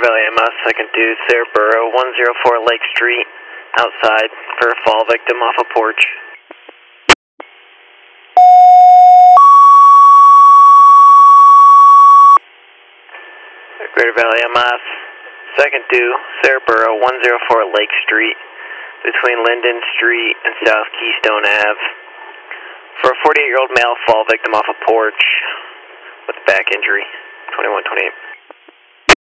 Greater Valley MS, second due, Sarahboro, 104 Lake Street, outside for a fall victim off a porch. Greater Valley MS, second due, Sarahboro, 104 Lake Street, between Linden Street and South Keystone Ave, for a 48-year-old male fall victim off a porch with back injury, 2128.